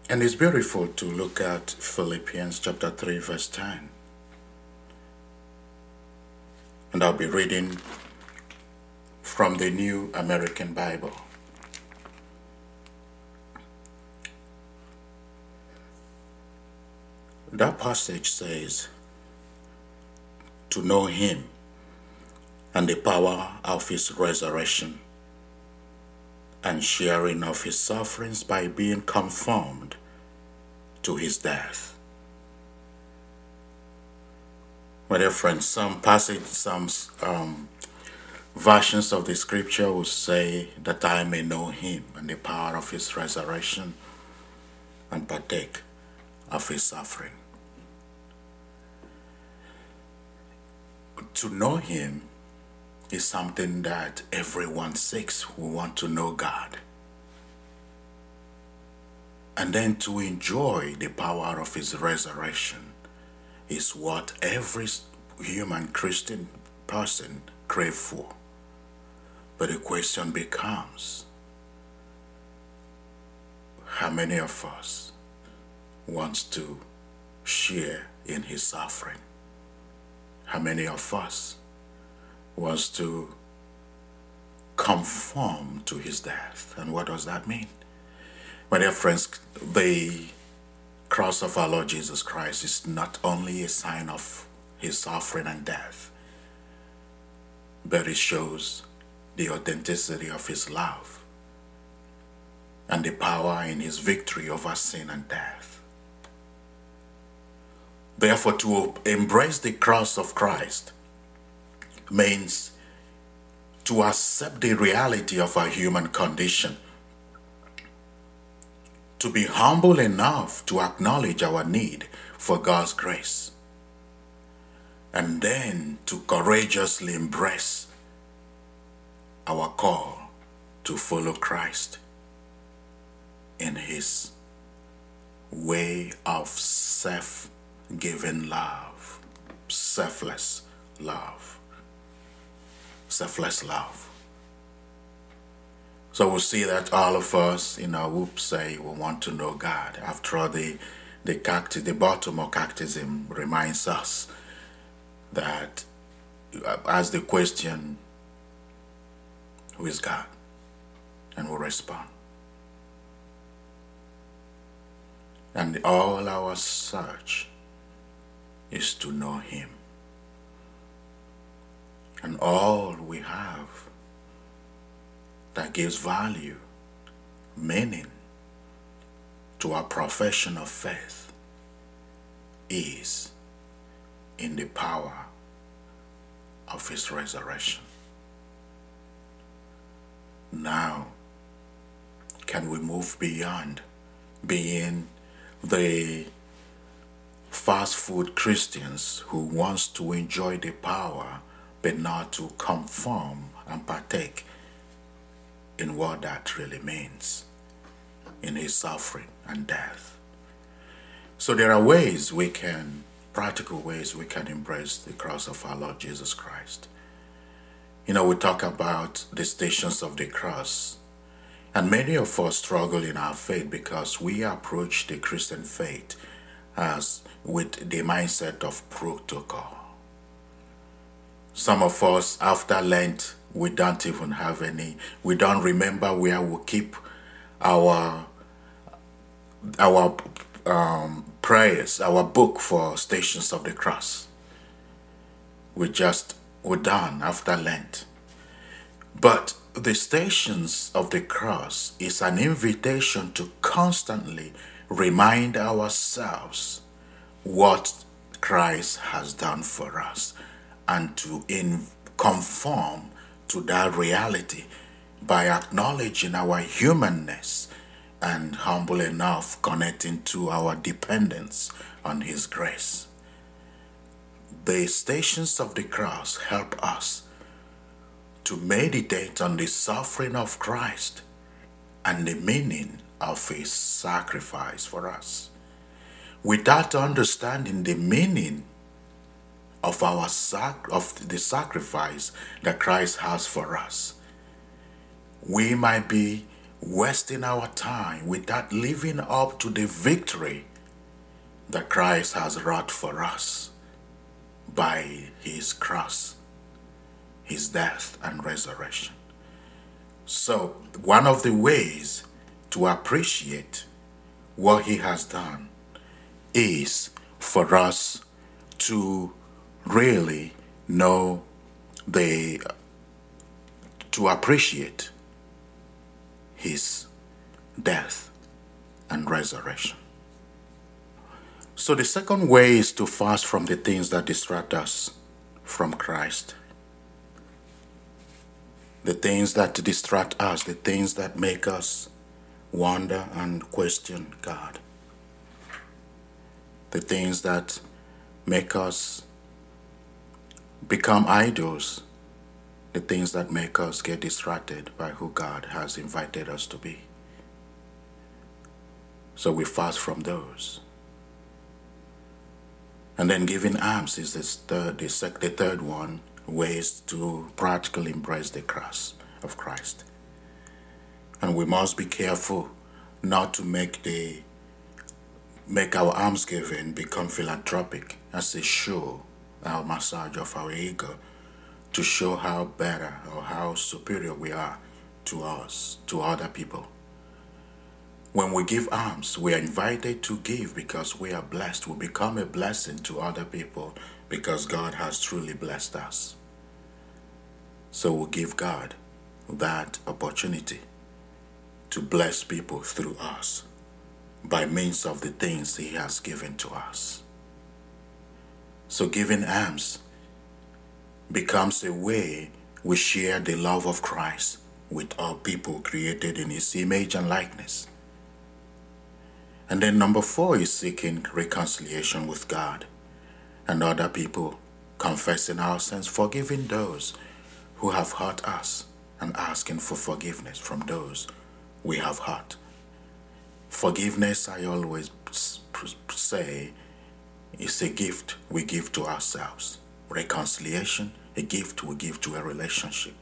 And it's beautiful to look at Philippians chapter 3 verse 10. And I'll be reading from the New American Bible. That passage says, to know him and the power of his resurrection and sharing of his sufferings by being conformed to his death. My dear friends, some versions of the scripture will say that I may know him and the power of his resurrection and partake of his suffering. To know him is something that everyone seeks who want to know God. And then to enjoy the power of his resurrection is what every human Christian person craves for. But the question becomes, how many of us wants to share in his suffering? How many of us wants to conform to his death? And what does that mean? My dear friends, the cross of our Lord Jesus Christ is not only a sign of his suffering and death, but it shows the authenticity of his love and the power in his victory over sin and death. Therefore, to embrace the cross of Christ means to accept the reality of our human condition, to be humble enough to acknowledge our need for God's grace, and then to courageously embrace our call to follow Christ in his way of self-giving love, selfless love. So we'll see that all of us in our whoop say we want to know God. After all, the Baltimore Catechism reminds us that, ask the question, who is God? And we'll respond. And all our search is to know him. And all we have that gives value, meaning to our profession of faith is in the power of his resurrection. Now, can we move beyond being the fast food Christians who wants to enjoy the power but not to conform and partake in what that really means in his suffering and death? So there are practical ways we can embrace the cross of our Lord Jesus Christ. We talk about the stations of the cross, and many of us struggle in our faith because we approach the Christian faith as with the mindset of protocol. Some of us, after Lent, we don't remember where we keep our prayers, our book for Stations of the Cross. We're done after Lent. But the Stations of the Cross is an invitation to constantly remind ourselves what Christ has done for us and to conform to that reality by acknowledging our humanness and humble enough connecting to our dependence on his grace. The Stations of the Cross help us to meditate on the suffering of Christ and the meaning of his sacrifice for us. Without understanding the meaning of the sacrifice that Christ has for us, we might be wasting our time without living up to the victory that Christ has wrought for us by his cross, his death and resurrection. So one of the ways to appreciate what he has done is for us to really know to appreciate his death and resurrection. So the second way is to fast from the things that distract us from Christ. The things that distract us, the things that make us wonder and question God. The things that make us become idols. The things that make us get distracted by who God has invited us to be. So we fast from those. And then giving alms is the third one, ways to practically embrace the cross of Christ. And we must be careful not to make our almsgiving become philanthropic as a show, our massage of our ego, to show how better or how superior we are to other people. When we give alms, we are invited to give because we are blessed. We become a blessing to other people because God has truly blessed us. So we'll give God that opportunity to bless people through us by means of the things he has given to us. So giving alms becomes a way we share the love of Christ with all people created in his image and likeness. And then number 4 is seeking reconciliation with God and other people, confessing our sins, forgiving those who have hurt us, and asking for forgiveness from those we have hurt. Forgiveness, I always say, is a gift we give to ourselves. Reconciliation, a gift we give to a relationship.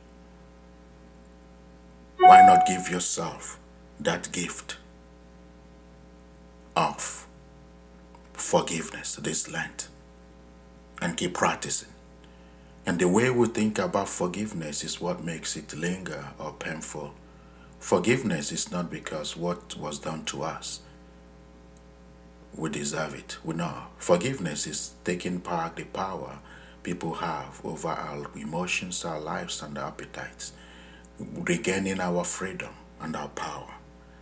Why not give yourself that gift of forgiveness this Lent and keep practicing? And the way we think about forgiveness is what makes it linger or painful. Forgiveness is not because what was done to us, we deserve it. We know. Forgiveness is taking back the power people have over our emotions, our lives, and our appetites, regaining our freedom and our power.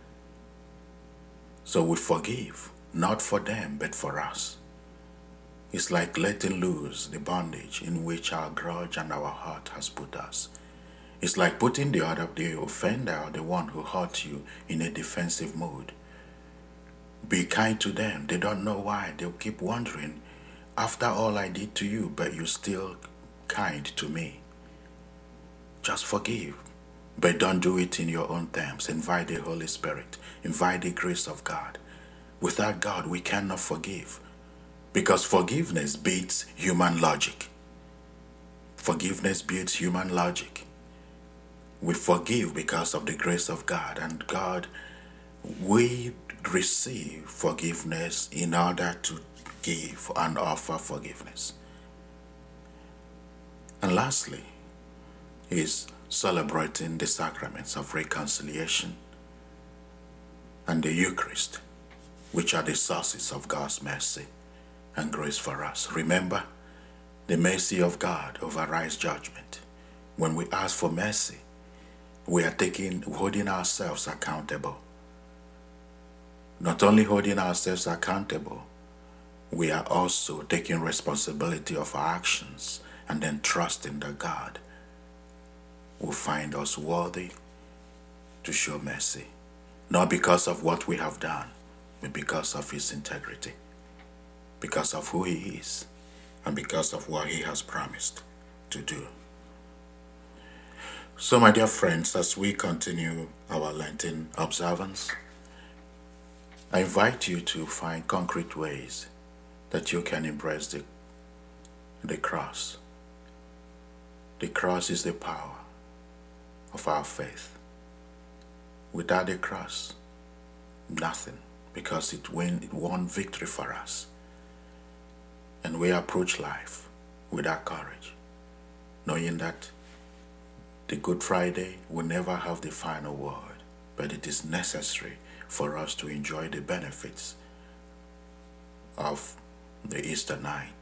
So we forgive, not for them, but for us. It's like letting loose the bondage in which our grudge and our heart has put us. It's like putting the offender or the one who hurt you in a defensive mode. Be kind to them. They don't know why. They'll keep wondering, after all I did to you, but you're still kind to me. Just forgive. But don't do it in your own terms. Invite the Holy Spirit. Invite the grace of God. Without God, we cannot forgive. Because forgiveness beats human logic. Forgiveness beats human logic. We forgive because of the grace of God. And God, we receive forgiveness in order to give and offer forgiveness. And lastly is celebrating the sacraments of reconciliation and the Eucharist, which are the sources of God's mercy and grace for us. Remember, the mercy of God overrides judgment. When we ask for mercy, we are holding ourselves accountable. Not only holding ourselves accountable, we are also taking responsibility of our actions and then trusting that God will find us worthy to show mercy. Not because of what we have done, but because of his integrity, because of who he is, and because of what he has promised to do. So, my dear friends, as we continue our Lenten observance, I invite you to find concrete ways that you can embrace the cross. The cross is the power of our faith. Without the cross, nothing, because it won victory for us. And we approach life with that courage, knowing that the Good Friday will never have the final word, but it is necessary for us to enjoy the benefits of the Easter night.